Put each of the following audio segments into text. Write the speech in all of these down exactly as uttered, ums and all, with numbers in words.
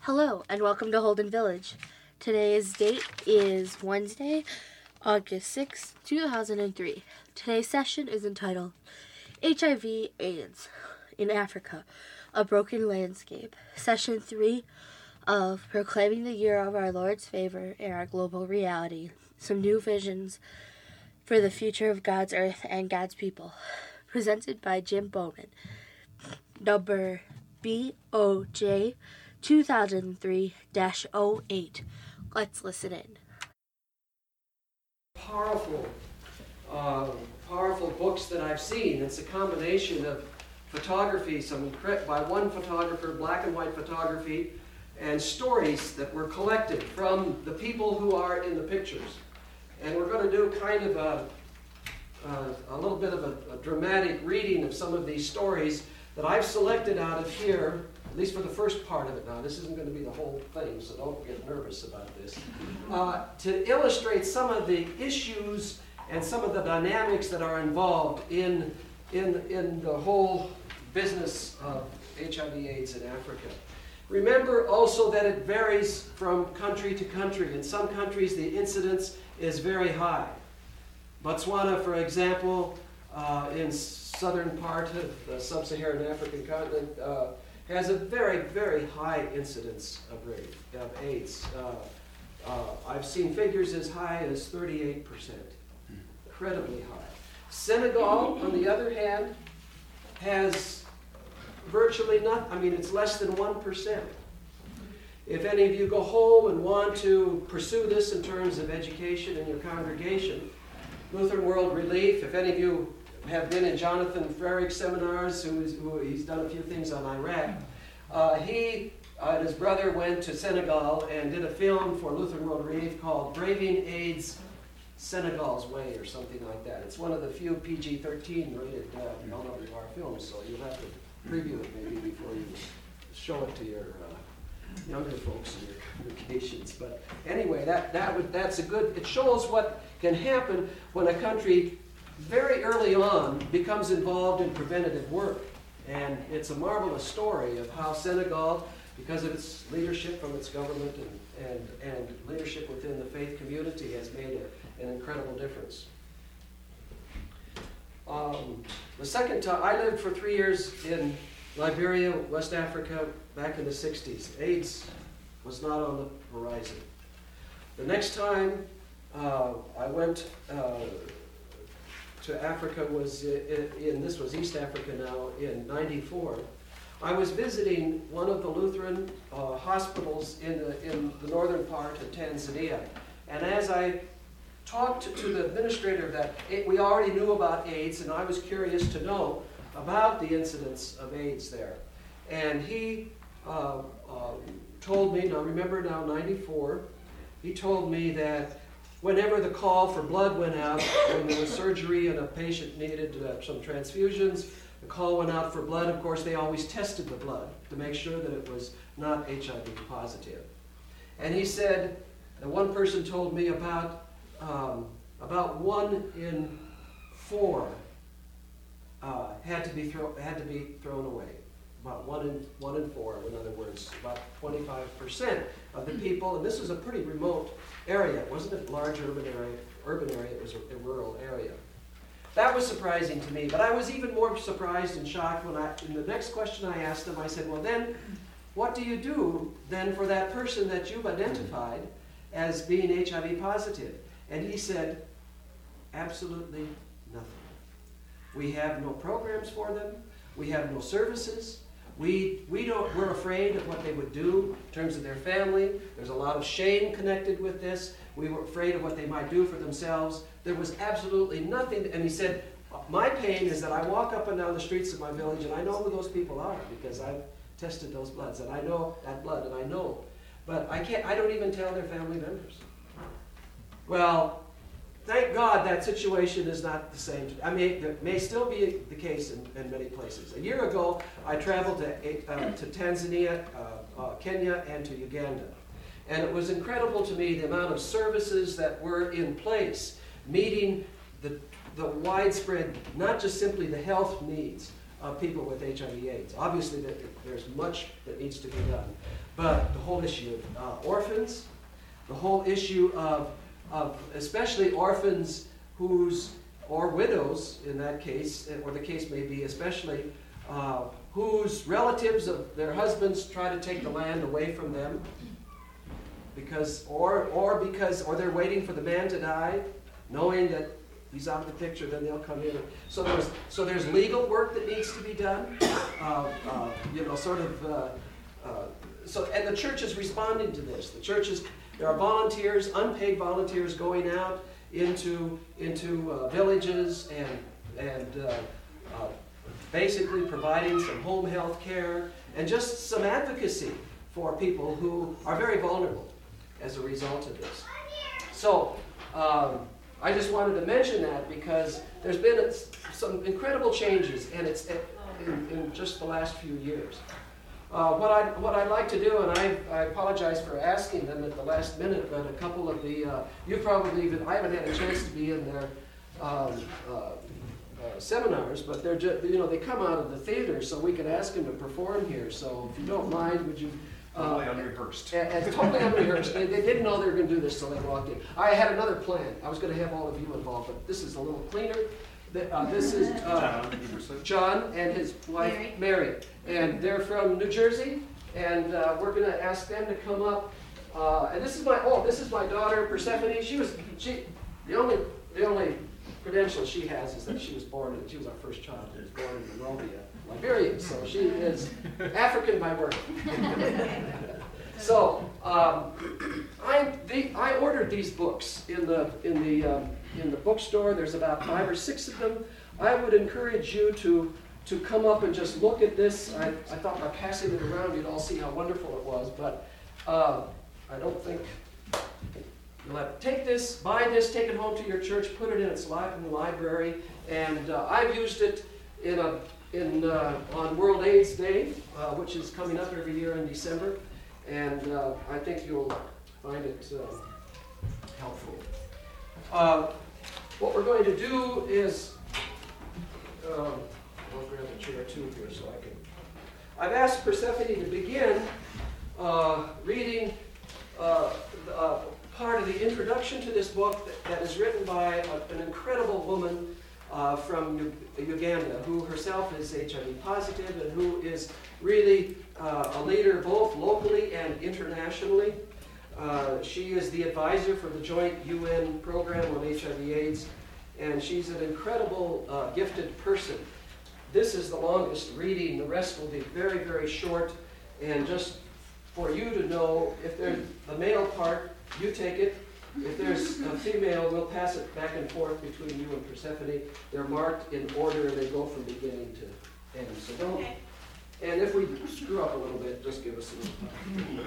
Hello, and welcome to Holden Village. Today's date is Wednesday, August sixth, two thousand three. Today's session is entitled H I V AIDS in Africa, A Broken Landscape. Session three of Proclaiming the Year of Our Lord's Favor in Our Global Reality, Some New Visions for the Future of God's Earth and God's People. Presented by Jim Bowman. Number B O J two thousand three dash oh eight. Let's listen in. Powerful, uh, powerful books that I've seen. It's a combination of photography, some incre- by one photographer, black and white photography, and stories that were collected from the people who are in the pictures. And we're going to do kind of a, a, a little bit of a, a dramatic reading of some of these stories that I've selected out of here, at least for the first part of it now. This isn't going to be the whole thing, so don't get nervous about this. Uh, to illustrate some of the issues and some of the dynamics that are involved in, in, in the whole business of H I V AIDS in Africa. Remember also that it varies from country to country. In some countries, the incidence is very high. Botswana, for example, uh, in southern part of the sub-Saharan African continent, uh, has a very, very high incidence of, rate, of AIDS. Uh, uh, I've seen figures as high as thirty-eight percent, incredibly high. Senegal, on the other hand, has virtually not, I mean, it's less than one percent. If any of you go home and want to pursue this in terms of education in your congregation, Lutheran World Relief, if any of you have been in Jonathan Frerich's seminars, who, is, who he's done a few things on Iraq. Uh, he uh, and his brother went to Senegal and did a film for Lutheran World Relief called Braving AIDS Senegal's Way, or something like that. It's one of the few P G thirteen rated uh, L W R films, so you'll have to preview it maybe before you show it to your uh, younger folks in your congregations. But anyway, that, that would, that's a good, it shows what can happen when a country very early on becomes involved in preventative work. And it's a marvelous story of how Senegal, because of its leadership from its government and, and, and leadership within the faith community, has made a, an incredible difference. Um, the second time, I lived for three years in Liberia, West Africa, back in the sixties. AIDS was not on the horizon. The next time uh, I went uh, to Africa was in, in, this was East Africa now, in ninety-four. I was visiting one of the Lutheran uh, hospitals in the, in the northern part of Tanzania. And as I talked to, to the administrator of that, it, we already knew about AIDS, and I was curious to know about the incidence of AIDS there. And he uh, uh, told me, now remember now ninety-four, he told me that whenever the call for blood went out, when there was surgery and a patient needed uh, some transfusions, the call went out for blood. Of course, they always tested the blood to make sure that it was not H I V positive. And he said, that one person told me about, um, about one in four uh, had to be throw, had to be thrown away. About one in, one in four, in other words, about twenty-five percent of the people, and this was a pretty remote area. It wasn't a large urban area, urban area, it was a, a rural area. That was surprising to me, but I was even more surprised and shocked when I, in the next question I asked him, I said, well then, what do you do then for that person that you've identified as being H I V positive? And he said, absolutely nothing. We have no programs for them. We have no services. We, we don't, we're afraid of what they would do in terms of their family. There's a lot of shame connected with this. We were afraid of what they might do for themselves. There was absolutely nothing. And he said, my pain is that I walk up and down the streets of my village and I know who those people are because I've tested those bloods and I know that blood and I know. But I can't, I don't even tell their family members. Well, thank God that situation is not the same. I mean, it may still be the case in, in many places. A year ago, I traveled to, uh, to Tanzania, uh, uh, Kenya, and to Uganda. And it was incredible to me the amount of services that were in place, meeting the, the widespread, not just simply the health needs of people with H I V AIDS. Obviously, that there's much that needs to be done. But the whole issue of uh, orphans, the whole issue of, of especially orphans whose, or widows in that case, or the case may be especially, uh, whose relatives of their husbands try to take the land away from them, because, or, or because, or they're waiting for the man to die, knowing that he's out of the picture, then they'll come in. So there's, so there's legal work that needs to be done, uh, uh, you know, sort of, uh, uh, so, and the church is responding to this. The church is, there are volunteers, unpaid volunteers going out into, into uh, villages and, and uh, uh, basically providing some home health care and just some advocacy for people who are very vulnerable as a result of this. So, um, I just wanted to mention that because there's been some incredible changes, and it's in, in just the last few years. Uh, what I what I'd like to do, and I, I apologize for asking them at the last minute, but a couple of the uh, you probably even I haven't had a chance to be in their um, uh, uh, seminars, but they're just, you know, they come out of the theater, so we could ask them to perform here. So if you don't mind, would you? Uh, totally unrehearsed. And, and totally unrehearsed. They, they didn't know they were going to do this till they walked in. I had another plan. I was going to have all of you involved, but this is a little cleaner. Uh, this is uh, John and his wife, Mary. Mary. And they're from New Jersey, and uh, we're going to ask them to come up. Uh, and this is my, oh, this is my daughter, Persephone. She was, she, the only, the only credential she has is that she was born, in, she was our first child. She was born in Monrovia, Liberia, so she is African by birth. So um, I, the, I ordered these books in the in the um, in the bookstore. There's about five or six of them. I would encourage you to to come up and just look at this. I, I thought by passing it around you'd all see how wonderful it was, but uh, I don't think you'll have to take this, buy this, take it home to your church, put it in its li in the library, and uh, I've used it in a in uh, on World AIDS Day, uh, which is coming up every year in December. And uh, I think you'll find it uh, helpful. Uh, what we're going to do is, um, I'll grab a chair too here so I can. I've asked Persephone to begin uh, reading uh, uh, part of the introduction to this book that, that is written by a, an incredible woman uh, from U Uganda, who herself is H I V positive and who is really uh, a leader both locally and internationally. Uh, she is the advisor for the joint U N program on H I V AIDS, and she's an incredible, uh, gifted person. This is the longest reading. The rest will be very, very short. And just for you to know, if there's the male part, you take it. If there's a female, we'll pass it back and forth between you and Persephone. They're marked in order, and they go from beginning to end. So don't. Okay. And if we screw up a little bit, just give us a little time.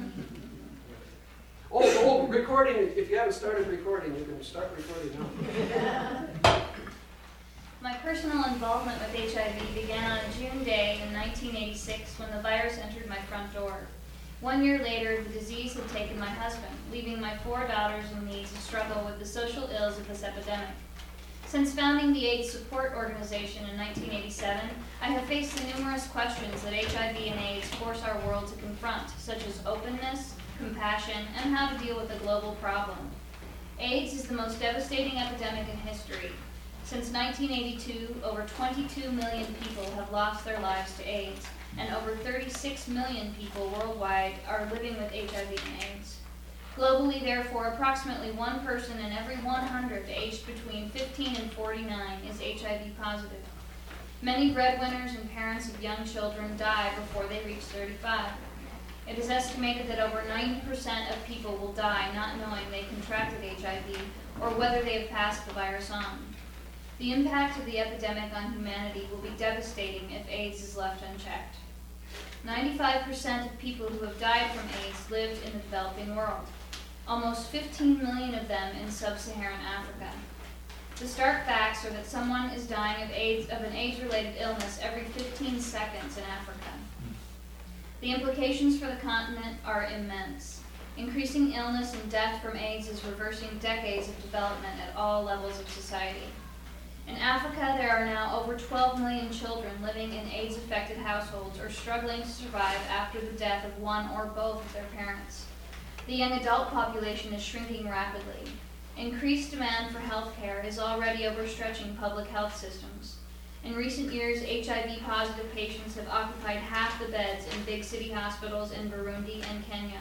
Oh, oh, recording. If you haven't started recording, you can start recording now. My personal involvement with H I V began on a June day in nineteen eighty-six when the virus entered my front door. One year later, the disease had taken my husband, leaving my four daughters and me to struggle with the social ills of this epidemic. Since founding the AIDS Support Organization in nineteen eighty-seven, I have faced the numerous questions that H I V and AIDS force our world to confront, such as openness, compassion, and how to deal with a global problem. AIDS is the most devastating epidemic in history. Since nineteen eighty-two, over twenty-two million people have lost their lives to AIDS, and over thirty-six million people worldwide are living with H I V and AIDS. Globally, therefore, approximately one person in every one hundred aged between fifteen and forty-nine is H I V positive. Many breadwinners and parents of young children die before they reach thirty-five. It is estimated that over ninety percent of people will die not knowing they contracted H I V or whether they have passed the virus on. The impact of the epidemic on humanity will be devastating if AIDS is left unchecked. ninety-five percent of people who have died from AIDS lived in the developing world, almost fifteen million of them in sub-Saharan Africa. The stark facts are that someone is dying of AIDS of an AIDS-related illness every fifteen seconds in Africa. The implications for the continent are immense. Increasing illness and death from AIDS is reversing decades of development at all levels of society. In Africa, there are now over twelve million children living in AIDS-affected households or struggling to survive after the death of one or both of their parents. The young adult population is shrinking rapidly. Increased demand for health care is already overstretching public health systems. In recent years, H I V-positive patients have occupied half the beds in big city hospitals in Burundi and Kenya.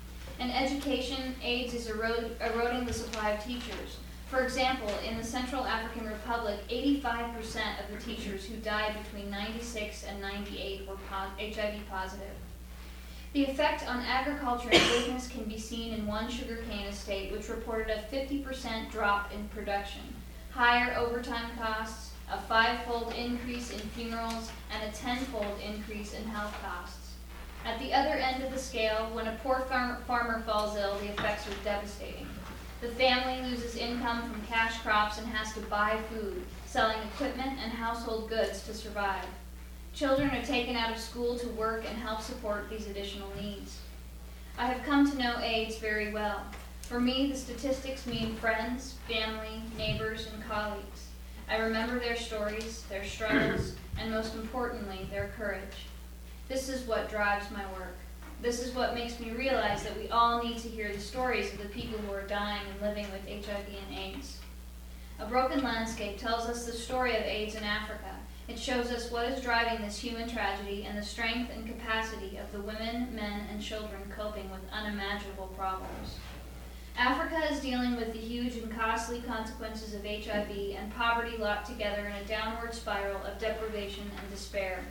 In education, AIDS is erode, eroding the supply of teachers. For example, in the Central African Republic, eighty-five percent of the teachers who died between ninety-six and ninety-eight were H I V positive. The effect on agriculture and business can be seen in one sugarcane estate, which reported a fifty percent drop in production, higher overtime costs, a five-fold increase in funerals, and a ten-fold increase in health costs. At the other end of the scale, when a poor farm farmer falls ill, the effects are devastating. The family loses income from cash crops and has to buy food, selling equipment and household goods to survive. Children are taken out of school to work and help support these additional needs. I have come to know AIDS very well. For me, the statistics mean friends, family, neighbors, and colleagues. I remember their stories, their struggles, and most importantly, their courage. This is what drives my work. This is what makes me realize that we all need to hear the stories of the people who are dying and living with H I V and AIDS. A Broken Landscape tells us the story of AIDS in Africa. It shows us what is driving this human tragedy and the strength and capacity of the women, men, and children coping with unimaginable problems. Africa is dealing with the huge and costly consequences of H I V and poverty locked together in a downward spiral of deprivation and despair.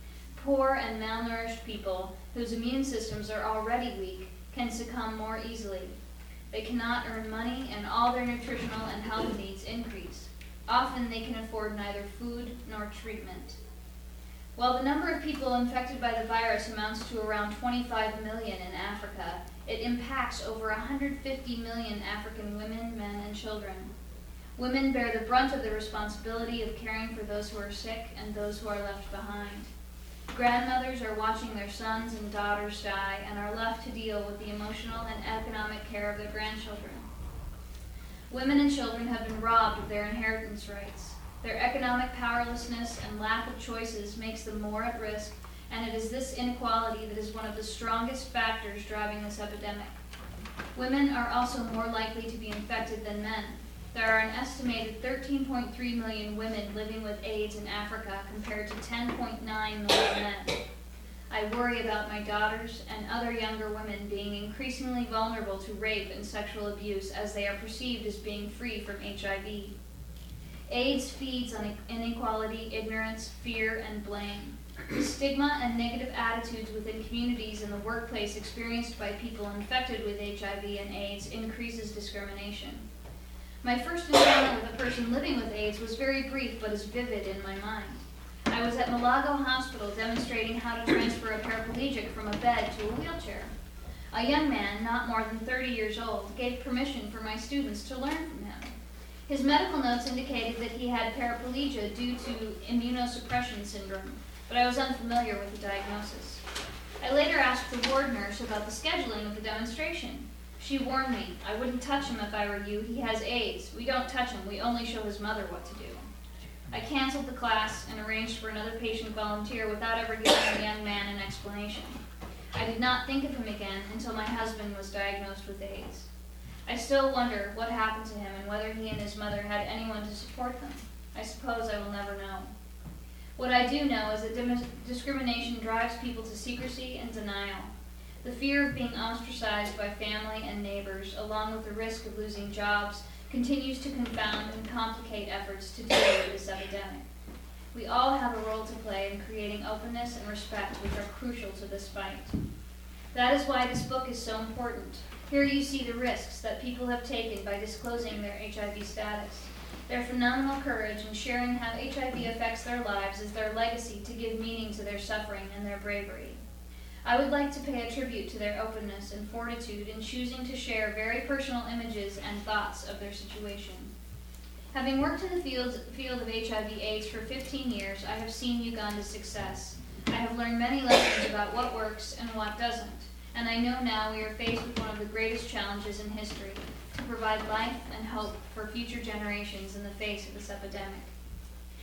Poor and malnourished people, whose immune systems are already weak, can succumb more easily. They cannot earn money, and all their nutritional and health needs increase. Often they can afford neither food nor treatment. While the number of people infected by the virus amounts to around twenty-five million in Africa, it impacts over one hundred fifty million African women, men, and children. Women bear the brunt of the responsibility of caring for those who are sick and those who are left behind. Grandmothers are watching their sons and daughters die and are left to deal with the emotional and economic care of their grandchildren. Women and children have been robbed of their inheritance rights. Their economic powerlessness and lack of choices makes them more at risk, and it is this inequality that is one of the strongest factors driving this epidemic. Women are also more likely to be infected than men. There are an estimated thirteen point three million women living with AIDS in Africa compared to ten point nine million men. I worry about my daughters and other younger women being increasingly vulnerable to rape and sexual abuse as they are perceived as being free from H I V. AIDS feeds on inequality, ignorance, fear, and blame. The stigma and negative attitudes within communities and the workplace experienced by people infected with H I V and AIDS increases discrimination. My first encounter with a person living with AIDS was very brief but is vivid in my mind. I was at Malago Hospital demonstrating how to transfer a paraplegic from a bed to a wheelchair. A young man, not more than thirty years old, gave permission for my students to learn from him. His medical notes indicated that he had paraplegia due to immunosuppression syndrome, but I was unfamiliar with the diagnosis. I later asked the ward nurse about the scheduling of the demonstration. She warned me, "I wouldn't touch him if I were you. He has AIDS. We don't touch him. We only show his mother what to do." I canceled the class and arranged for another patient volunteer without ever giving the young man an explanation. I did not think of him again until my husband was diagnosed with AIDS. I still wonder what happened to him and whether he and his mother had anyone to support them. I suppose I will never know. What I do know is that dim- discrimination drives people to secrecy and denial. The fear of being ostracized by family and neighbors, along with the risk of losing jobs, continues to confound and complicate efforts to deal with this epidemic. We all have a role to play in creating openness and respect, which are crucial to this fight. That is why this book is so important. Here you see the risks that people have taken by disclosing their H I V status. Their phenomenal courage in sharing how H I V affects their lives is their legacy to give meaning to their suffering and their bravery. I would like to pay a tribute to their openness and fortitude in choosing to share very personal images and thoughts of their situation. Having worked in the field, field of H I V AIDS for fifteen years, I have seen Uganda's success. I have learned many lessons about what works and what doesn't, and I know now we are faced with one of the greatest challenges in history, to provide life and hope for future generations in the face of this epidemic.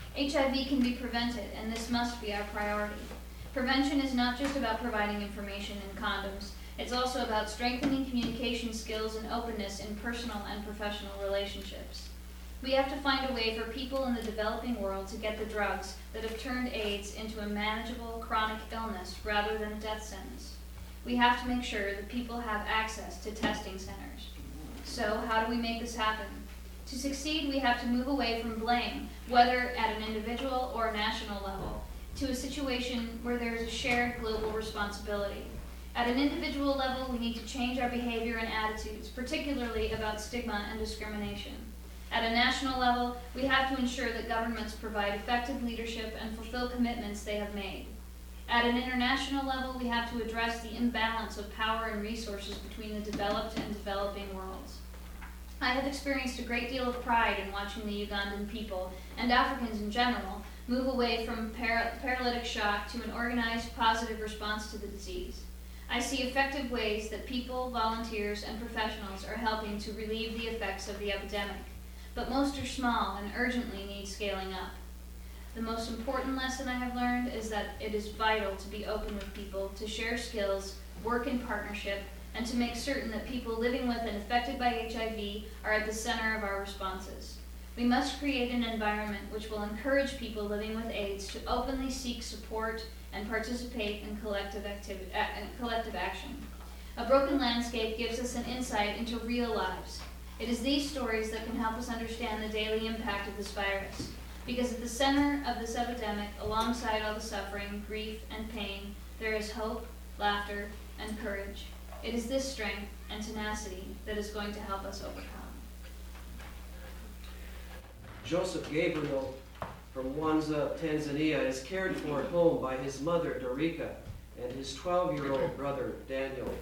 H I V can be prevented, and this must be our priority. Prevention is not just about providing information and condoms. It's also about strengthening communication skills and openness in personal and professional relationships. We have to find a way for people in the developing world to get the drugs that have turned AIDS into a manageable chronic illness rather than a death sentence. We have to make sure that people have access to testing centers. So, how do we make this happen? To succeed, we have to move away from blame, whether at an individual or national level, to a situation where there is a shared global responsibility. At an individual level, we need to change our behavior and attitudes, particularly about stigma and discrimination. At a national level, we have to ensure that governments provide effective leadership and fulfill commitments they have made. At an international level, we have to address the imbalance of power and resources between the developed and developing worlds. I have experienced a great deal of pride in watching the Ugandan people, and Africans in general, move away from para- paralytic shock to an organized, positive response to the disease. I see effective ways that people, volunteers, and professionals are helping to relieve the effects of the epidemic, but most are small and urgently need scaling up. The most important lesson I have learned is that it is vital to be open with people, to share skills, work in partnership, and to make certain that people living with and affected by H I V are at the center of our responses. We must create an environment which will encourage people living with AIDS to openly seek support and participate in collective, activity, uh, collective action. A broken landscape gives us an insight into real lives. It is these stories that can help us understand the daily impact of this virus. Because at the center of this epidemic, alongside all the suffering, grief, and pain, there is hope, laughter, and courage. It is this strength and tenacity that is going to help us overcome. Joseph Gabriel from Mwanza, Tanzania, is cared for at home by his mother, Dorika, and his twelve-year-old brother, Daniel.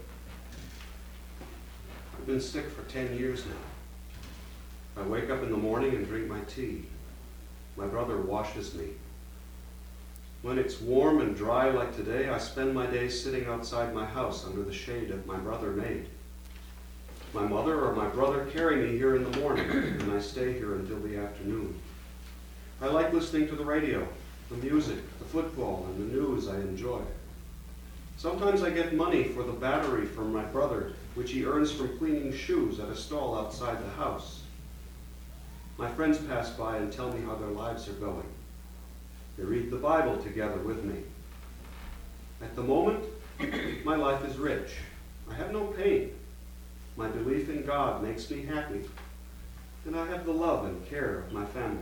I've been sick for ten years now. I wake up in the morning and drink my tea. My brother washes me. When it's warm and dry like today, I spend my days sitting outside my house under the shade that my brother made. My mother or my brother carry me here in the morning, and I stay here until the afternoon. I like listening to the radio, the music, the football, and the news I enjoy. Sometimes I get money for the battery from my brother, which he earns from cleaning shoes at a stall outside the house. My friends pass by and tell me how their lives are going. They read the Bible together with me. At the moment, my life is rich. I have no pain. My belief in God makes me happy, and I have the love and care of my family.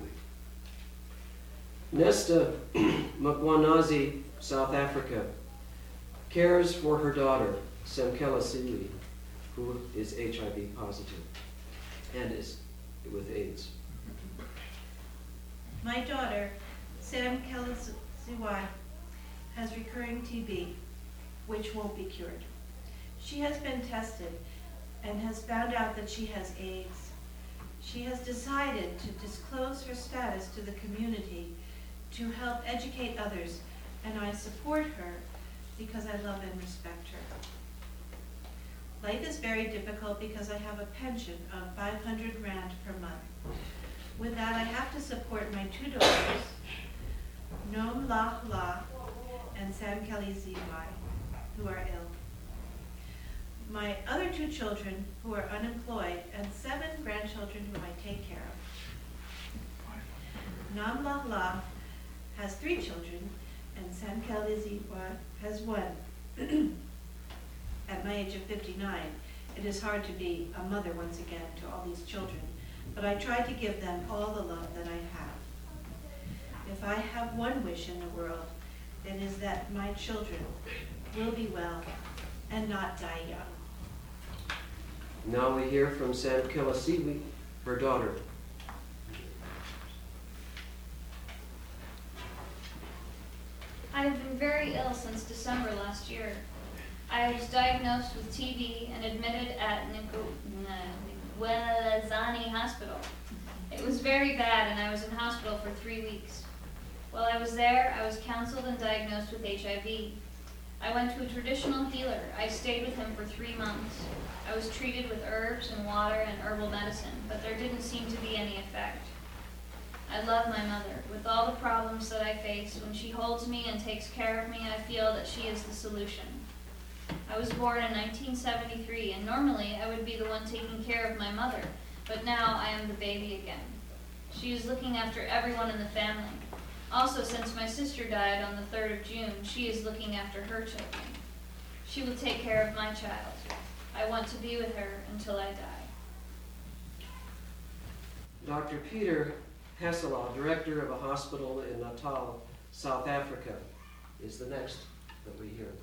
Nesta Mkwanazi, South Africa, cares for her daughter, Semkela Siwi, who is H I V positive and is with AIDS. My daughter, Semkela Siwi, has recurring T B, which won't be cured. She has been tested and has found out that she has AIDS. She has decided to disclose her status to the community to help educate others, and I support her because I love and respect her. Life is very difficult because I have a pension of five hundred rand per month. With that, I have to support my two daughters, Nom Lah La and Semkela Siwi, who are ill. My other two children who are unemployed, and seven grandchildren whom I take care of. Nom Lah La has three children, and Semkela Siwi has one. At my age of fifty-nine, it is hard to be a mother once again to all these children, but I try to give them all the love that I have. If I have one wish in the world, it is that my children will be well and not die young. Now we hear from Semkela Siwi, her daughter. I have been very ill since December last year. I was diagnosed with T B and admitted at Ngwelezani Hospital. It was very bad, and I was in hospital for three weeks. While I was there, I was counseled and diagnosed with H I V. I went to a traditional healer. I stayed with him for three months. I was treated with herbs and water and herbal medicine, but there didn't seem to be any effect. I love my mother. With all the problems that I face, when she holds me and takes care of me, I feel that she is the solution. I was born in nineteen seventy-three, and normally I would be the one taking care of my mother, but now I am the baby again. She is looking after everyone in the family. Also, since my sister died on the third of June, she is looking after her children. She will take care of my child. I want to be with her until I die. Doctor Peter Hesselaw, director of a hospital in Natal, South Africa, is the next that we hear.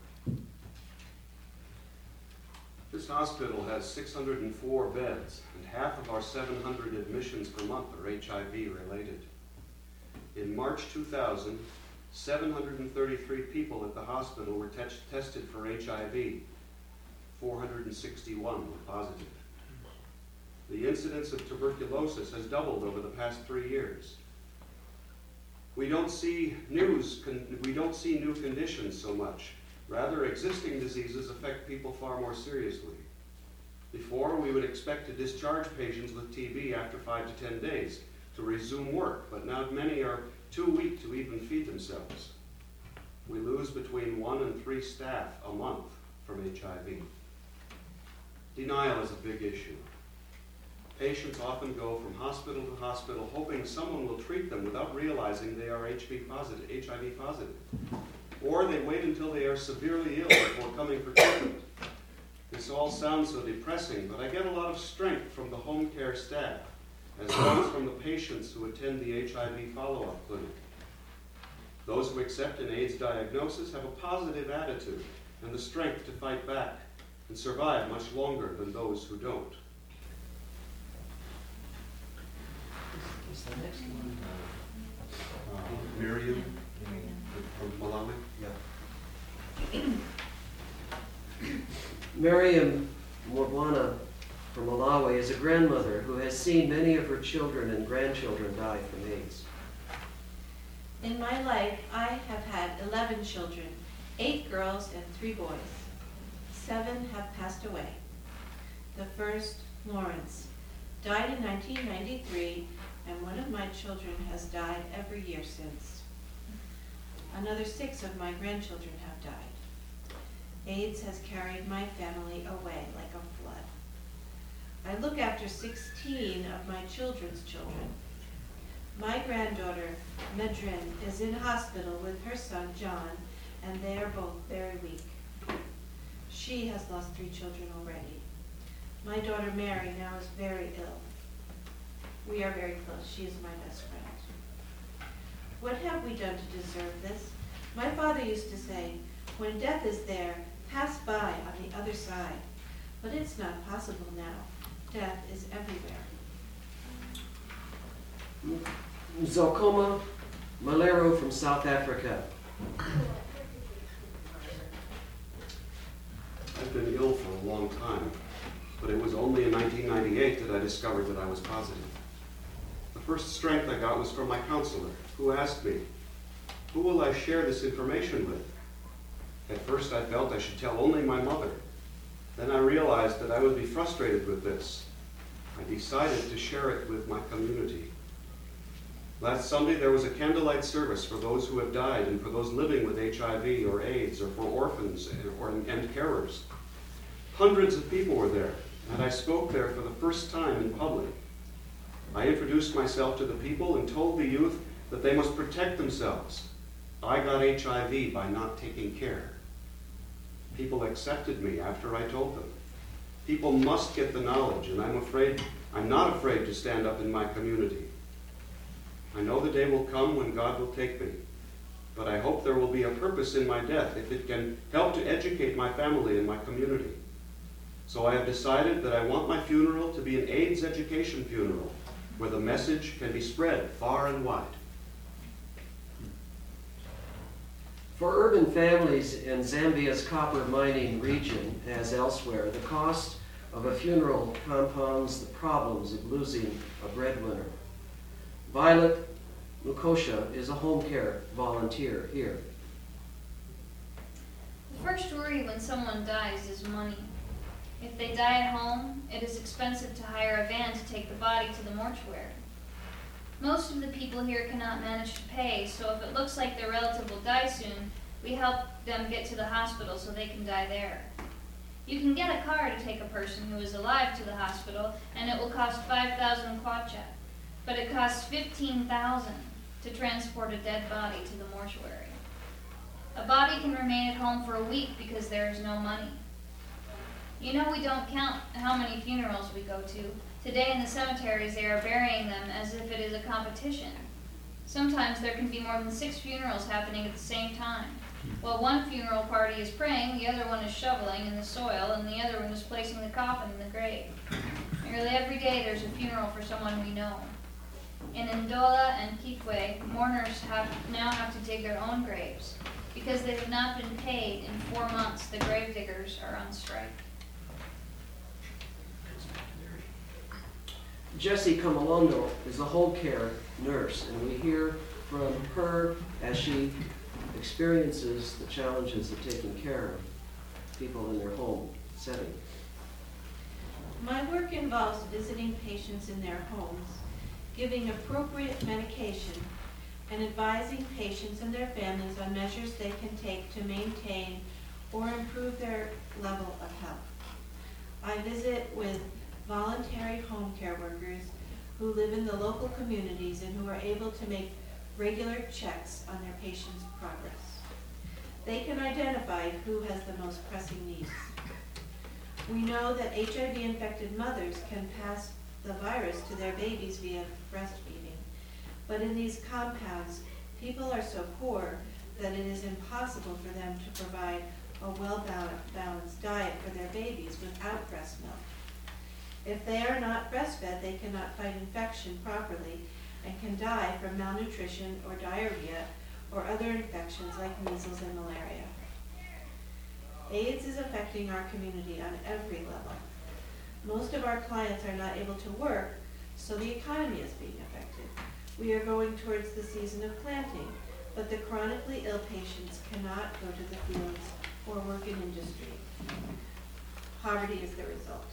This hospital has six hundred four beds, and half of our seven hundred admissions per month are H I V related. In March two thousand, seven hundred thirty-three people at the hospital were te- tested for H I V. four hundred sixty-one were positive. The incidence of tuberculosis has doubled over the past three years. We don't see news, con- we don't see new conditions so much. Rather, existing diseases affect people far more seriously. Before, we would expect to discharge patients with T B after five to ten days to resume work, but now many are too weak to even feed themselves. We lose between one and three staff a month from H I V. Denial is a big issue. Patients often go from hospital to hospital hoping someone will treat them without realizing they are H I V positive, H I V positive. Or they wait until they are severely ill before coming for treatment. This all sounds so depressing, but I get a lot of strength from the home care staff, as well as from the patients who attend the H I V follow-up clinic. Those who accept an AIDS diagnosis have a positive attitude and the strength to fight back and survive much longer than those who don't. Is the next one? Uh, Miriam from Malawi? Yeah. Miriam Morwana from Malawi is a grandmother who has seen many of her children and grandchildren die from AIDS. In my life, I have had eleven children, eight girls and three boys. Seven have passed away. The first, Lawrence, died in nineteen ninety-three, and one of my children has died every year since. Another six of my grandchildren have died. AIDS has carried my family away like a flood. I look after sixteen of my children's children. My granddaughter, Medrin, is in hospital with her son, John, and they are both very weak. She has lost three children already. My daughter, Mary, now is very ill. We are very close. She is my best friend. What have we done to deserve this? My father used to say, when death is there, pass by on the other side. But it's not possible now. Death is everywhere. Zokoma Malero from South Africa. I've been ill for a long time, but it was only in nineteen ninety-eight that I discovered that I was positive. The first strength I got was from my counselor, who asked me, who will I share this information with? At first I felt I should tell only my mother. Then I realized that I would be frustrated with this. I decided to share it with my community. Last Sunday there was a candlelight service for those who have died and for those living with H I V or AIDS or for orphans and, or, and carers. Hundreds of people were there, and I spoke there for the first time in public. I introduced myself to the people and told the youth that they must protect themselves. I got H I V by not taking care. People accepted me after I told them. People must get the knowledge, and I'm afraid, I'm not afraid to stand up in my community. I know the day will come when God will take me, but I hope there will be a purpose in my death if it can help to educate my family and my community. So I have decided that I want my funeral to be an AIDS education funeral, where the message can be spread far and wide. For urban families in Zambia's copper mining region, as elsewhere, the cost of a funeral compounds the problems of losing a breadwinner. Violet Lukosha is a home care volunteer here. The first worry when someone dies is money. If they die at home, it is expensive to hire a van to take the body to the mortuary. Most of the people here cannot manage to pay, so if it looks like their relative will die soon, we help them get to the hospital so they can die there. You can get a car to take a person who is alive to the hospital, and it will cost five thousand kwacha, but it costs fifteen thousand to transport a dead body to the mortuary. A body can remain at home for a week because there is no money. You know, we don't count how many funerals we go to. Today in the cemeteries, they are burying them as if it is a competition. Sometimes there can be more than six funerals happening at the same time. While one funeral party is praying, the other one is shoveling in the soil, and the other one is placing the coffin in the grave. Nearly every day there's a funeral for someone we know. In Ndola and Kikwe, mourners have now have to dig their own graves. Because they have not been paid in four months, the grave diggers are on strike. Jessie Kamalondo is a home care nurse, and we hear from her as she experiences the challenges of taking care of people in their home setting. My work involves visiting patients in their homes, giving appropriate medication, and advising patients and their families on measures they can take to maintain or improve their level of health. I visit with voluntary home care workers who live in the local communities and who are able to make regular checks on their patients' progress. They can identify who has the most pressing needs. We know that H I V-infected mothers can pass the virus to their babies via breastfeeding, but in these compounds, people are so poor that it is impossible for them to provide a well-balanced diet for their babies without breast milk. If they are not breastfed, they cannot fight infection properly and can die from malnutrition or diarrhea or other infections like measles and malaria. AIDS is affecting our community on every level. Most of our clients are not able to work, so the economy is being affected. We are going towards the season of planting, but the chronically ill patients cannot go to the fields or work in industry. Poverty is the result.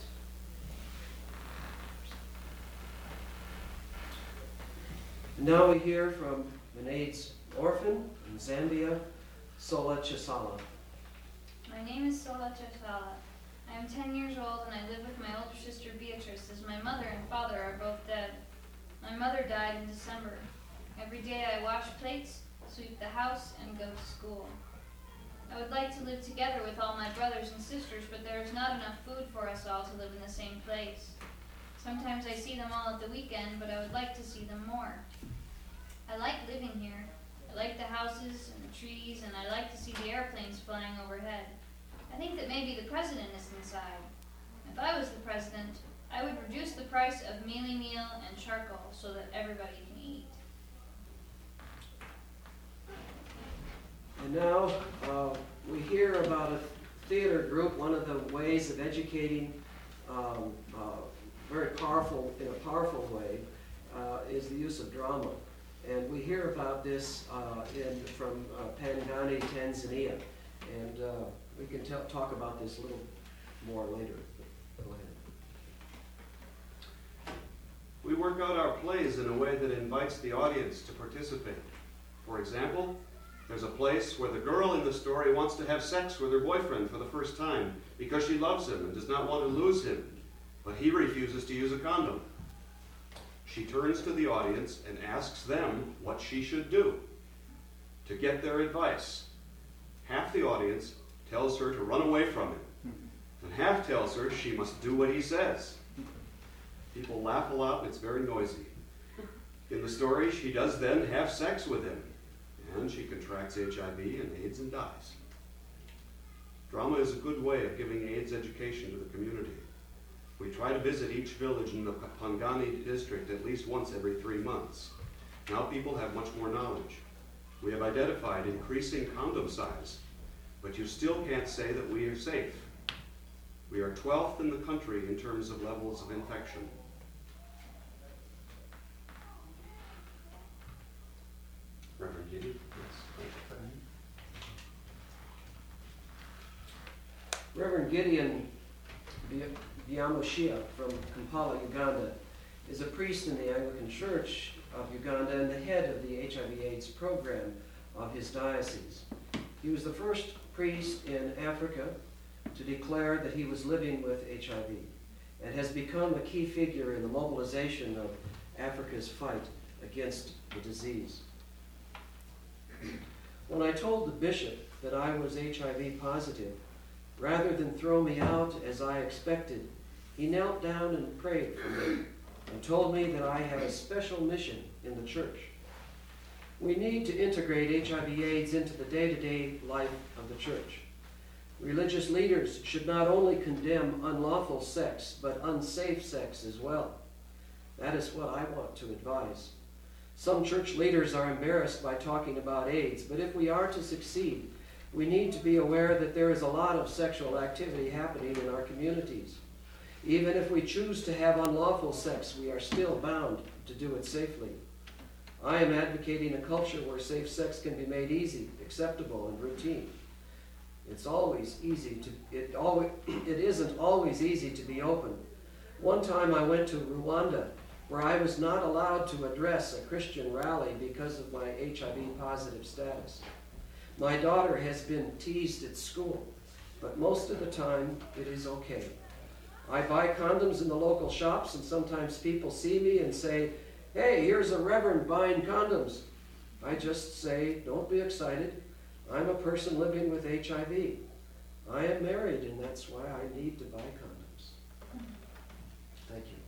Now we hear from an AIDS orphan in Zambia, Sola Chisala. My name is Sola Chasala. I am ten years old and I live with my older sister Beatrice, as my mother and father are both dead. My mother died in December. Every day I wash plates, sweep the house, and go to school. I would like to live together with all my brothers and sisters, but there is not enough food for us all to live in the same place. Sometimes I see them all at the weekend, but I would like to see them more. I like living here. I like the houses and the trees, and I like to see the airplanes flying overhead. I think that maybe the president is inside. If I was the president, I would reduce the price of mealie meal and charcoal so that everybody can eat. And now uh, we hear about a theater group. One of the ways of educating um, uh, very powerful, in a powerful way, uh, is the use of drama. And we hear about this uh, in, from uh, Pangani, Tanzania. And uh, we can tell, talk about this a little more later. Go ahead. We work out our plays in a way that invites the audience to participate. For example, there's a place where the girl in the story wants to have sex with her boyfriend for the first time because she loves him and does not want to lose him, but he refuses to use a condom. She turns to the audience and asks them what she should do to get their advice. Half the audience tells her to run away from him, and half tells her she must do what he says. People laugh a lot and it's very noisy. In the story, she does then have sex with him, and she contracts H I V and AIDS and dies. Drama is a good way of giving AIDS education to the community. We try to visit each village in the Pangani district at least once every three months. Now people have much more knowledge. We have identified increasing condom size, but you still can't say that we are safe. We are twelfth in the country in terms of levels of infection. Reverend Giddy? Yes. Reverend Gideon Biamushia from Kampala, Uganda, is a priest in the Anglican Church of Uganda and the head of the H I V AIDS program of his diocese. He was the first priest in Africa to declare that he was living with H I V and has become a key figure in the mobilization of Africa's fight against the disease. When I told the bishop that I was H I V positive, rather than throw me out as I expected, he knelt down and prayed for me and told me that I had a special mission in the church. We need to integrate H I V AIDS into the day-to-day life of the church. Religious leaders should not only condemn unlawful sex, but unsafe sex as well. That is what I want to advise. Some church leaders are embarrassed by talking about AIDS, but if we are to succeed, we need to be aware that there is a lot of sexual activity happening in our communities. Even if we choose to have unlawful sex, we are still bound to do it safely. I am advocating a culture where safe sex can be made easy, acceptable, and routine. It's always easy to, it, always, it isn't always easy to be open. One time I went to Rwanda, where I was not allowed to address a Christian rally because of my H I V positive status. My daughter has been teased at school, but most of the time it is okay. I buy condoms in the local shops, and sometimes people see me and say, "Hey, here's a reverend buying condoms." I just say, "Don't be excited. I'm a person living with H I V. I am married, and that's why I need to buy condoms." Thank you.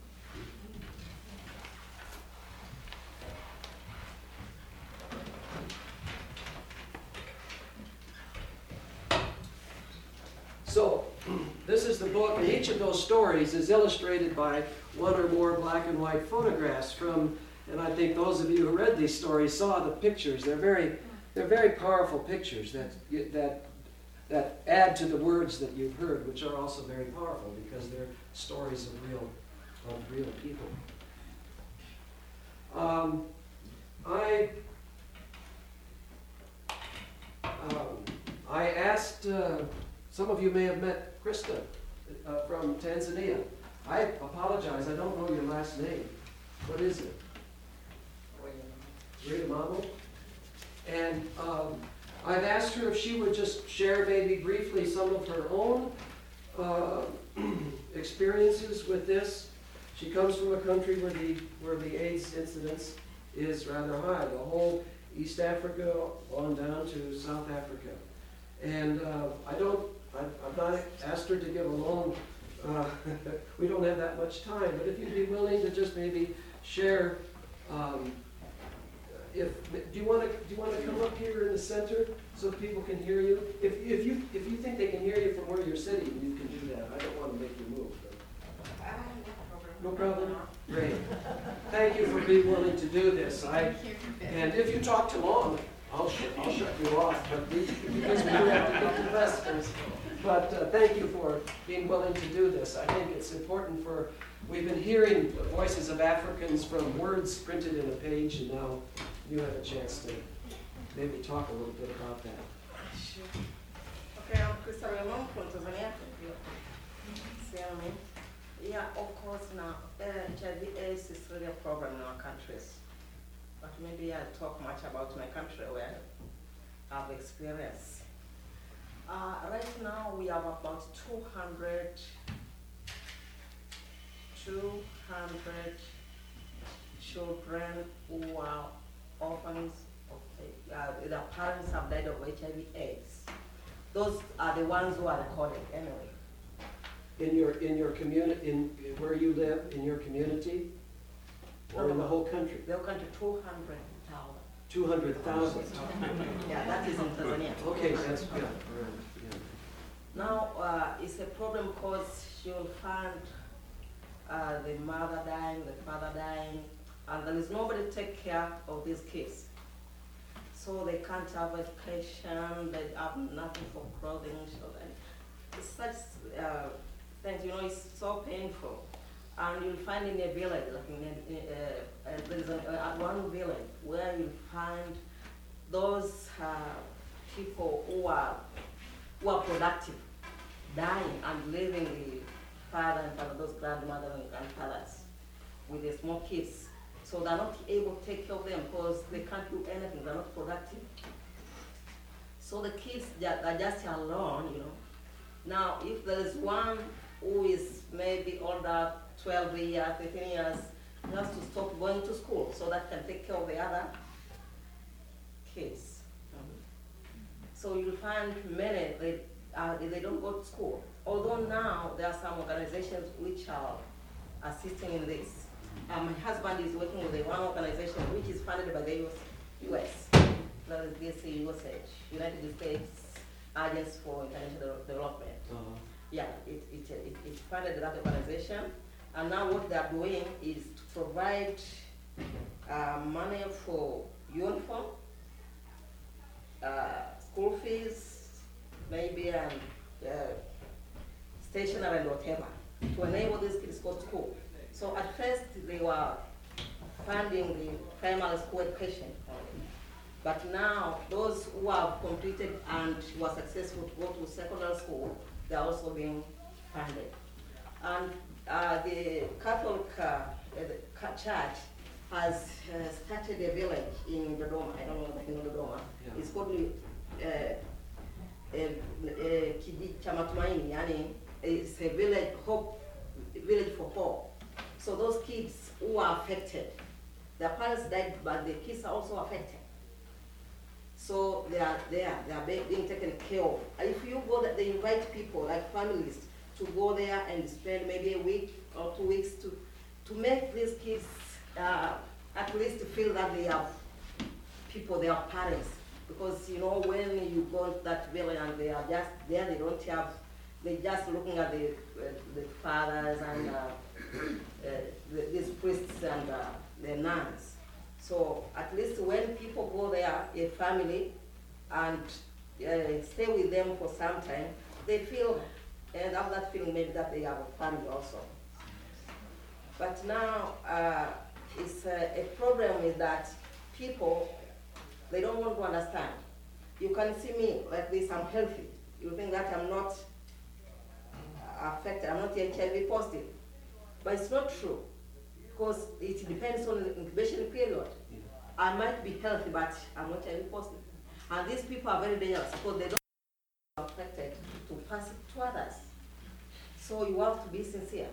So, this is the book, and each of those stories is illustrated by one or more black and white photographs from, and I think those of you who read these stories saw the pictures. They're very, they're very powerful pictures that, that, that add to the words that you've heard, which are also very powerful because they're stories of real, of real people. Um, I, um, I asked, uh, some of you may have met Krista uh, from Tanzania. I apologize, I don't know your last name. What is it? Rita Mamo. And um, I've asked her if she would just share maybe briefly some of her own uh, experiences with this. She comes from a country where the, where the AIDS incidence is rather high, the whole East Africa on down to South Africa. And uh, I don't, I, I've not asked her to give a long, uh, we don't have that much time, but if you'd be willing to just maybe share, um, if, do you want to, do you want to come up here in the center so that people can hear you? If, if you, if you think they can hear you from where you're sitting, you can do that. I don't want to make you move. But. No problem? Great. Thank you for being willing to do this. I, and if you talk too long, I'll, sh I'll shut you off, but we, because we do have to get to questions. But uh, thank you for being willing to do this. I think it's important for, we've been hearing the voices of Africans from words printed in a page, and now you have a chance to maybe talk a little bit about that. Sure. Okay, I'm Krista Raymond from Tanzania. Yeah, of course now, uh, H I V AIDS is really a problem in our countries. But maybe I'll talk much about my country where I've experienced. Uh, right now we have about two hundred, two hundred children who are orphans, of, uh, their parents have died of H I V AIDS. Those are the ones who are recorded anyway. In your, in your community, in where you live, in your community, or in the whole country? The whole country, two hundred thousand. two hundred thousand. Yeah, that is in Tanzania. Okay, that's good. Yeah. Now, uh, it's a problem because you'll find uh, the mother dying, the father dying, and there is nobody to take care of these kids. So they can't have education, they have nothing for clothing, so they, it's such uh, things, you know, it's so painful. And you'll find in a village, like in a, uh, uh, there is a, uh, one village where you'll find those uh, people who are, who are productive, dying and leaving the father and father, those grandmothers and grandfathers with the small kids. So they're not able to take care of them because they can't do anything, they're not productive. So the kids that are just alone, you know. Now, if there is one who is maybe older, twelve years, thirteen years, he has to stop going to school so that can take care of the other kids. So you'll find many, they, uh, they don't go to school. Although now there are some organizations which are assisting in this. Uh, my husband is working with a one organization which is funded by the U S, that is B S A U S H, United States Agency for International Development. Uh-huh. Yeah, it, it, it, it funded that organization, and now what they are doing is to provide uh, money for uniform, uh, school fees, maybe um, uh, stationery and whatever, to enable these kids to go to school. So at first they were funding the primary school education, but now those who have completed and were successful to go to secondary school, they are also being funded. And uh, the Catholic uh, the Church has uh, started a village in Dodoma. I don't know if you know Dodoma. Yeah. It's called uh, uh, uh, Kijiji cha Matumaini, yani it's a village hope, village for hope. So those kids who are affected, their parents died, but the kids are also affected. So they are there, they are being taken care of. If you go, that they invite people, like families, to go there and spend maybe a week or two weeks to, to make these kids uh, at least feel that they have people, they are parents. Because, you know, when you go to that village and they are just there, they don't have, they're just looking at the, uh, the fathers and uh, uh, the, these priests and uh, the nuns. So at least when people go there, a family, and uh, stay with them for some time, they feel, and have that feeling maybe that they have a family also. But now, uh, it's uh, a problem is that people, they don't want to understand. You can see me like this, I'm healthy. You think that I'm not affected, I'm not H I V positive. But it's not true, because it depends on the incubation period. I might be healthy, but I'm not H I V positive. And these people are very dangerous because they don't are affected to pass it to others. So you have to be sincere.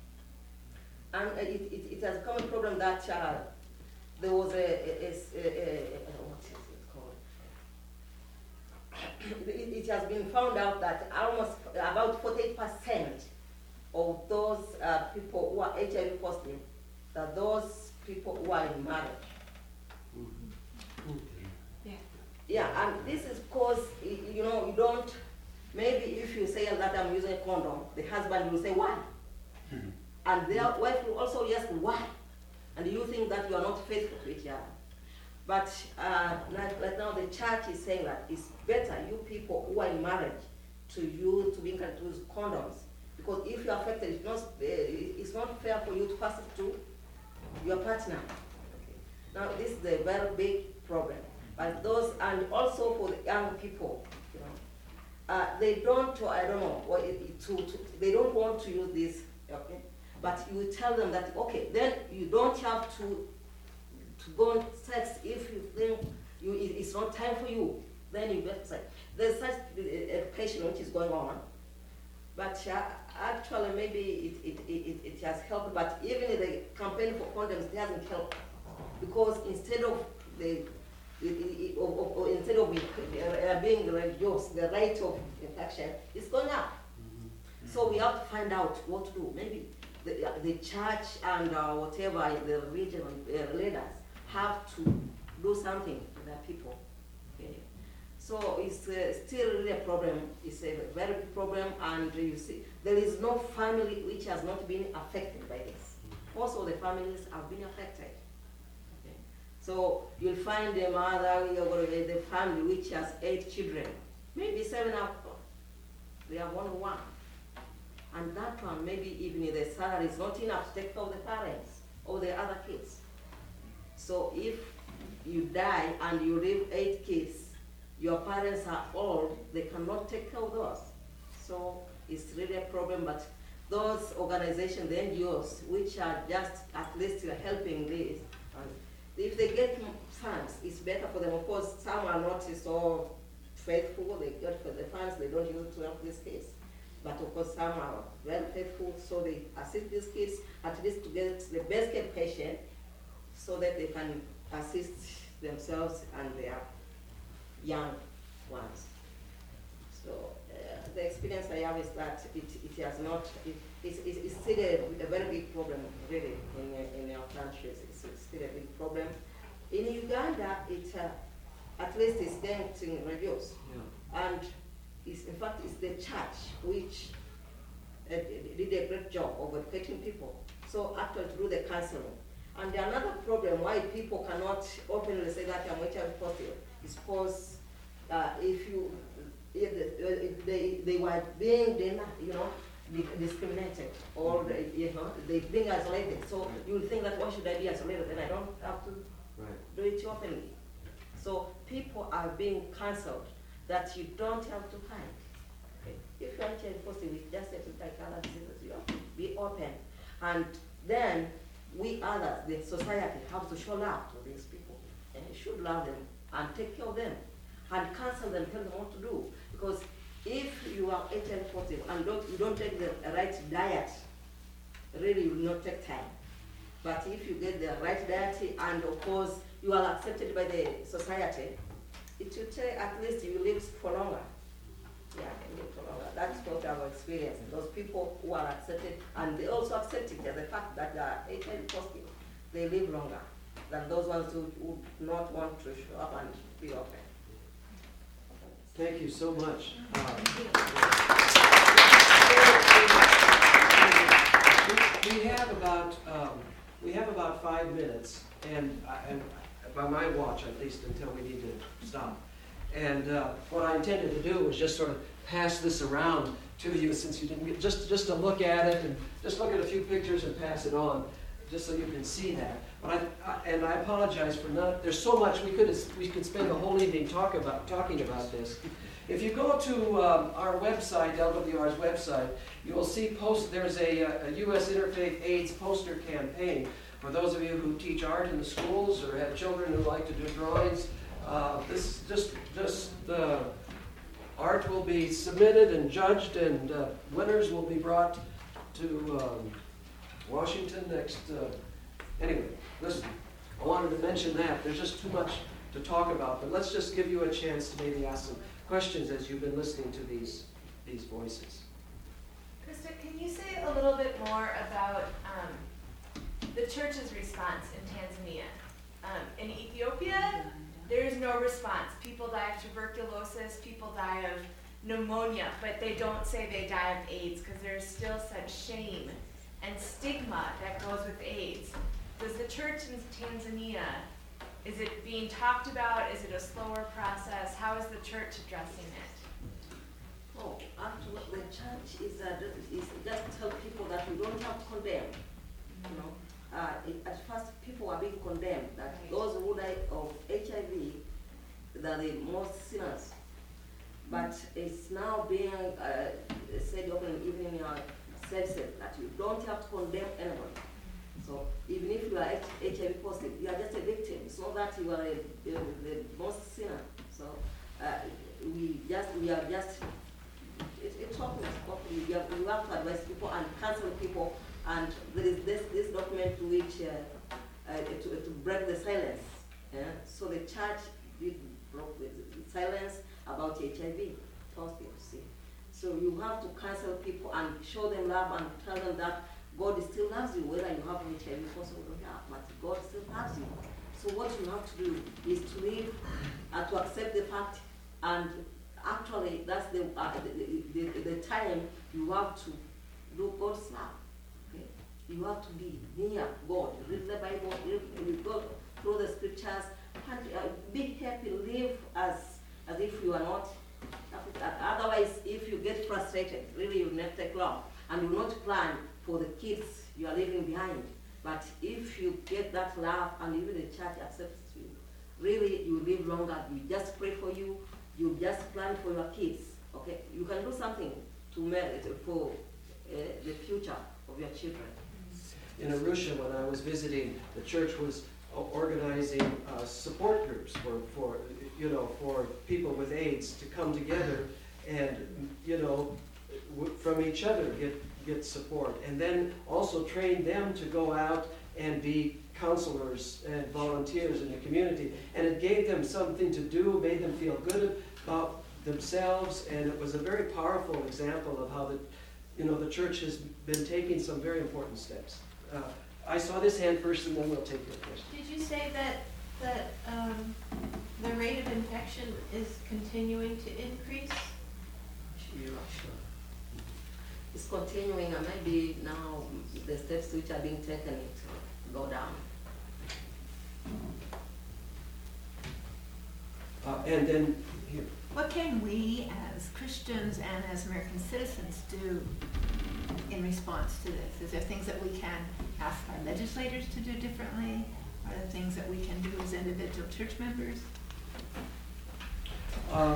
And it, it, it has become a problem that uh, there was a, a, a, a, a, a what is it called? it, it has been found out that almost about forty-eight percent of those uh, people who are H I V positive, that those people who are in marriage. Yeah. Yeah, and this is because, you know, you don't, maybe if you say that I'm using a condom, the husband will say, why? Mm-hmm. And their wife will also ask, why? And you think that you are not faithful to each other. But uh, like, like now the church is saying that it's better you people who are in marriage to use, to be able to use condoms. Because if you are affected, it's not, uh, it's not fair for you to pass it to your partner. Okay. Now this is a very big problem. But those, and also for the young people, you know, uh, they don't, I don't know, what it, to, to, they don't want to use this, okay? But you tell them that, okay, then you don't have to to go on sex if you think you, it, it's not time for you, then you get sex. There's such education which is going on, but uh, actually maybe it, it, it, it has helped, but even the campaign for condoms, it hasn't helped, because instead of the It, it, or, or instead of uh, being reduced, the rate of infection is going up. Mm-hmm. So we have to find out what to do. Maybe the, uh, the church and uh, whatever the regional uh, leaders have to do something for their people. Okay. So it's uh, still really a problem. It's a very big problem, and you see, there is no family which has not been affected by this. Most of the families have been affected. So you'll find a mother, the family which has eight children, maybe seven of them. They are one one. And that one, maybe even the salary is not enough to take care of the parents or the other kids. So if you die and you leave eight kids, your parents are old, they cannot take care of those. So it's really a problem, but those organizations, the N G Os, which are just at least helping this, And if they get m- funds, it's better for them. Of course, some are not so faithful. They get for the funds, they don't use it to help this case. But of course, some are very faithful, so they assist these kids at least to get the best care patient so that they can assist themselves and their young ones. So uh, the experience I have is that it, it has not, it, it's, it's still a, a very big problem really in, in our countries. It's, it's still a big problem. In Uganda, it uh, at least it's getting reduced. Yeah. And it's, in fact, it's the church which uh, did a great job of educating people. So actually to do the counseling. And the another problem why people cannot openly say that I'm H I V positive is because uh, if you, if, the, if they, they were being, you know, discriminated or they, you know, they being isolated. So you will think that why should I be isolated? Then I don't have to Right. do it openly. So people are being cancelled that you don't have to hide. Okay? If you're H I V positive, just like other diseases, you have to be open. And then we others, the society, have to show love to these people. And you should love them and take care of them and counsel them, tell them what to do. Because if you are H I V positive and don't, you don't take the right diet, really you will not take time. But if you get the right diet and of course you are accepted by the society, it will take at least you live for longer. Yeah, you live for longer. That's what I've experienced. Those people who are accepted and they also accept it as the fact that they are H I V positive, they live longer than those ones who would not want to show up and be open. Thank you so much. Uh, we, we have about um, we have about five minutes, and, uh, and by my watch at least, until we need to stop. And uh, what I intended to do was just sort of pass this around to you, since you didn't get just just to look at it and just look at a few pictures and pass it on, just so you can see that. But I, I and I apologize for not. There's so much we could we could spend the whole evening talk about talking about this. If you go to um, our website, L W R's website, you will see post. There's a, a U S Interfaith AIDS poster campaign for those of you who teach art in the schools or have children who like to do drawings. Uh, this just just the art will be submitted and judged, and uh, winners will be brought to um, Washington next. Uh, anyway, listen, I wanted to mention that. There's just too much to talk about, but let's just give you a chance to maybe ask some questions as you've been listening to these these voices. Krista, can you say a little bit more about um, the church's response in Tanzania? Um, in Ethiopia, there is no response. People die of tuberculosis, people die of pneumonia, but they don't say they die of AIDS because there's still such shame and stigma that goes with AIDS. Does the church in Tanzania, is it being talked about? Is it a slower process? How is the church addressing it? Oh, actually, the church is, uh, is just tell people that we don't have to condemn. You know, uh, it, at first people are being condemned that Right. those who die of H I V, they're the most sinners. But it's now being uh, said open even in our services that you don't have to condemn anyone. So even if you are H I V positive, you are just a victim. It's not that you are a, the, the most sinner. So uh, we just we are just it's it talking properly. We have, we have to advise people and counsel people. And there is this this document to which uh, uh, to, to break the silence. Yeah? So the church did broke the, the silence about H I V positive. See, so you have to counsel people and show them love and tell them that God still loves you, whether you have H I V positive or not, but God still loves you. So what you have to do is to live and to accept the fact, and actually that's the, uh, the, the, the time you have to do God's love. Okay? You have to be near God, read the Bible, read, you go through the scriptures, and uh, be happy, live as, as if you are not. Otherwise, if you get frustrated, really you will not take long, and you will not plan for the kids you are leaving behind. But if you get that love and even the church accepts you, really you live longer. You just pray for you, you just plan for your kids. Okay, you can do something to merit for uh, the future of your children. In Arusha, when I was visiting, the church was o- organizing uh, support groups for, for, you know, for people with AIDS to come together and, you know, w- from each other get, get support. And then also train them to go out and be counselors and volunteers in the community. And it gave them something to do, made them feel good about themselves, and it was a very powerful example of how the, you know, the church has been taking some very important steps. Uh, I saw this hand first, and then we'll take your question. Did you say that, that um, the rate of infection is continuing to increase? Sure, sure. It's continuing, and maybe now the steps which are being taken to go down. Uh, and then here. What can we as Christians and as American citizens do in response to this? Is there things that we can ask our legislators to do differently? Are there things that we can do as individual church members? Um,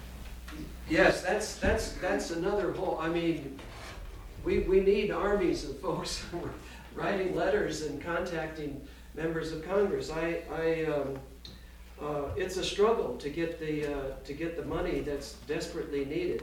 yes, that's that's that's another whole. I mean, we we need armies of folks who are writing letters and contacting members of Congress. I I. Um, Uh, it's a struggle to get the uh, to get the money that's desperately needed,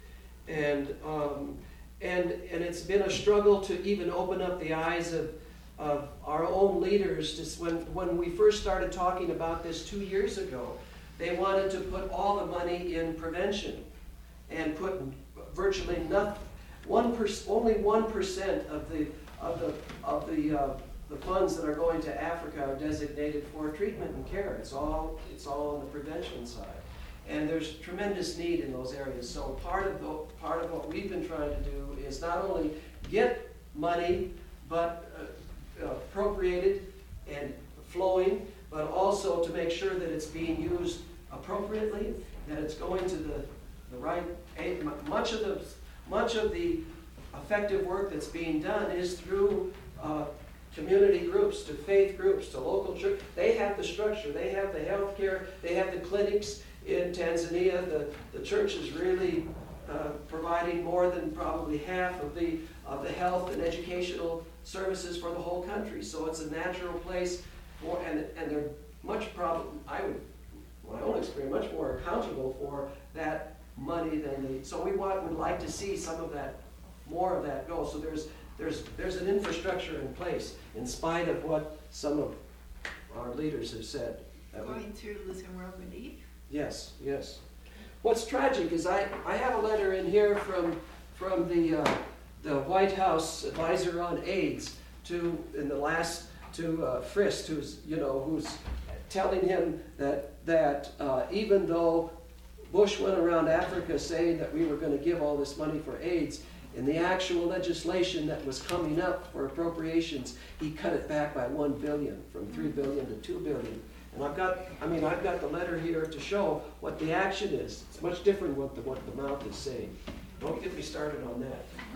and um, and and it's been a struggle to even open up the eyes of of our own leaders. Just when when we first started talking about this two years ago, they wanted to put all the money in prevention, and put virtually nothing. One per, only one percent of the of the of the uh, The funds that are going to Africa are designated for treatment and care. It's all it's all on the prevention side, and there's tremendous need in those areas. So part of the part of what we've been trying to do is not only get money, but uh, appropriated and flowing, but also to make sure that it's being used appropriately, that it's going to the the right. Much of the much of the effective work that's being done is through Uh, community groups, to faith groups, to local church. They have the structure, they have the health care, they have the clinics in Tanzania. The, the church is really uh, providing more than probably half of the, of the health and educational services for the whole country. So it's a natural place for, and, and they're much probably, I would, my own experience, much more accountable for that money than the, so we want, would like to see some of that, more of that go. So there's There's, there's an infrastructure in place, in spite of what some of our leaders have said. Going through Lutheran World Relief? Yes, yes. What's tragic is I, I have a letter in here from, from the, uh, the White House advisor on AIDS to, in the last, to uh, Frist, who's, you know, who's telling him that, that uh, even though Bush went around Africa saying that we were going to give all this money for AIDS, in the actual legislation that was coming up for appropriations, he cut it back by one billion, from three billion to two billion. And I've got, I mean, I've got the letter here to show what the action is. It's much different what the what the mouth is saying. Don't get me started on that.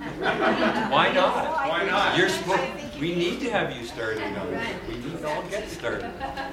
Why not? Why not? You're supposed. We need to have you started on it. Right. We need to all get started.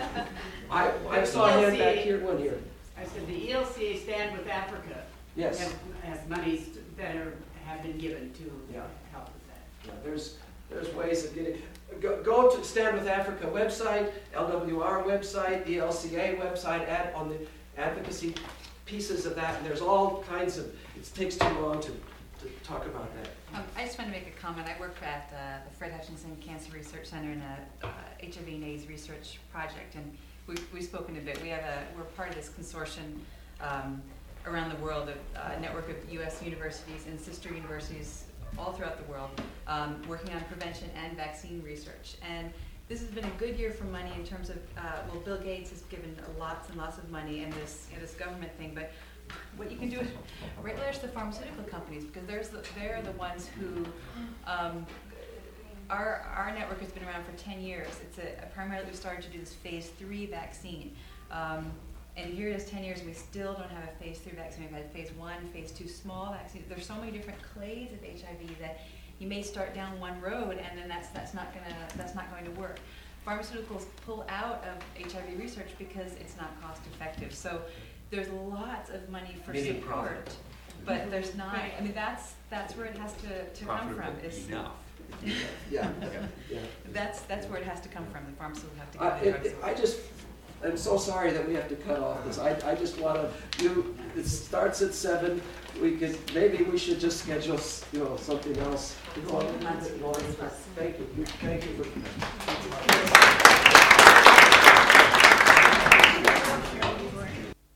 I I saw a hand back here, one here. I said the E L C A Stand with Africa Yes. has, has monies that are, have been given to Yeah. help with that. Yeah, there's there's ways of getting. Go, go to Stand with Africa website, L W R website, E L C A website, add on the advocacy pieces of that, and there's all kinds of. It takes too long to, to talk about that. Um, I just want to make a comment. I work at uh, the Fred Hutchinson Cancer Research Center in a uh, H I V and AIDS research project, and we, we've spoken a bit. We have a we're part of this consortium um, around the world, a uh, network of U S universities and sister universities all throughout the world, um, working on prevention and vaccine research. And this has been a good year for money in terms of, uh, well, Bill Gates has given lots and lots of money in this in this government thing, but what you can do is write letters to the pharmaceutical companies, because there's the, they're the ones who, um, our, our network has been around for ten years. It's a, primarily we started to do this phase three vaccine. Um, And here it is ten years and we still don't have a phase three vaccine. We've had phase one, phase two small vaccines. There's so many different clades of H I V that you may start down one road and then that's that's not gonna that's not going to work. Pharmaceuticals pull out of H I V research because it's not cost effective. So there's lots of money for Meaning support. profit. but there's not, Right. I mean, that's, that's where it has to, to come from, Profitable is, enough. Yeah, yeah. that's, that's where it has to come from, the pharmacy will have to I, give the it- drugs. it- I just, I'm so sorry that we have to cut off this. I, I just wanna, you, it starts at seven. We could, maybe we should just schedule, s- you know, something else. You know, a little bit more. Thank you, thank you for